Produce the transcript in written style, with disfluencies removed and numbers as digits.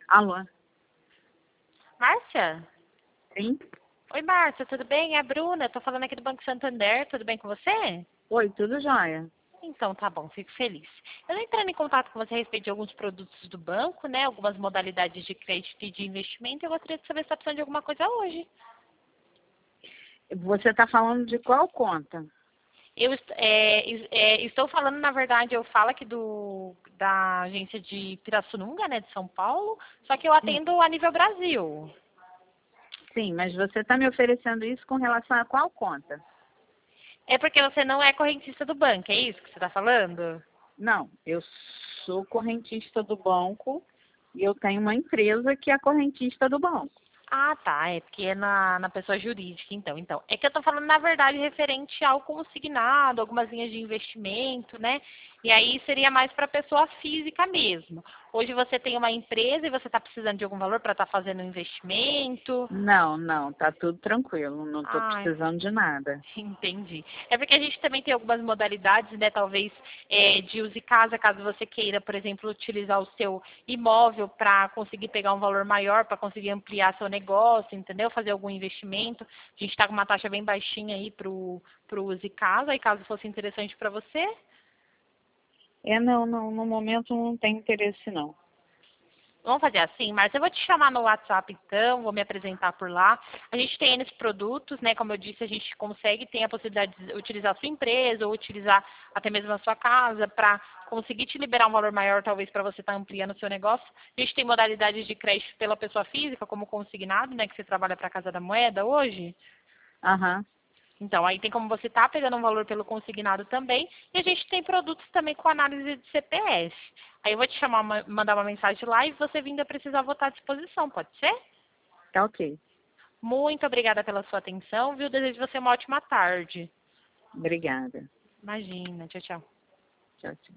Alô? Márcia? Sim? Oi, Márcia, tudo bem? É a Bruna, tô falando aqui do Banco Santander, tudo bem com você? Oi, tudo jóia? Então, tá bom, fico feliz. Eu tô entrando em contato com você a respeito de alguns produtos do banco, né? Algumas modalidades de crédito e de investimento. Eu gostaria de saber se está precisando de alguma coisa hoje. Você está falando de qual conta? Estou falando, na verdade, eu falo aqui da agência de Pirassununga, né, de São Paulo, só que eu Sim, atendo a nível Brasil. sim, mas você está me oferecendo isso com relação a qual conta? É porque você não é correntista do banco, é isso que você está falando? Não, eu sou correntista do banco e eu tenho uma empresa que é correntista do banco. Ah, tá. É porque é na pessoa jurídica, então. Então, é que eu tô falando, na verdade, referente ao consignado, algumas linhas de investimento, né? E aí seria mais para pessoa física mesmo. Hoje você tem uma empresa e você está precisando de algum valor para estar fazendo um investimento. Não, não, tá tudo tranquilo, não estou Ah, precisando de nada. entendi. É porque a gente também tem algumas modalidades, né? Talvez de uso e casa, caso você queira, por exemplo, utilizar o seu imóvel para conseguir pegar um valor maior, para conseguir ampliar seu negócio, entendeu? Fazer algum investimento. A gente está com uma taxa bem baixinha aí pro uso e casa, e caso fosse interessante para você. Não, não, no momento não tem interesse não. Vamos fazer assim, Márcia, eu vou te chamar no WhatsApp então, vou me apresentar por lá. A gente tem esses produtos, né? Como eu disse, a gente consegue, tem a possibilidade de utilizar a sua empresa ou utilizar até mesmo a sua casa para conseguir te liberar um valor maior, talvez, para você estar ampliando o seu negócio. A gente tem modalidades de crédito pela pessoa física, como consignado, né? Que você trabalha para a Casa da Moeda hoje. Aham, Então, aí tem como você estar pegando um valor pelo consignado também. E a gente tem produtos também com análise de CPF. Aí eu vou te chamar, mandar uma mensagem lá e você vindo a precisar votar à disposição, pode ser? tá ok. Muito obrigada pela sua atenção, viu? Desejo você uma ótima tarde. Obrigada. Imagina, tchau, tchau. Tchau, tchau.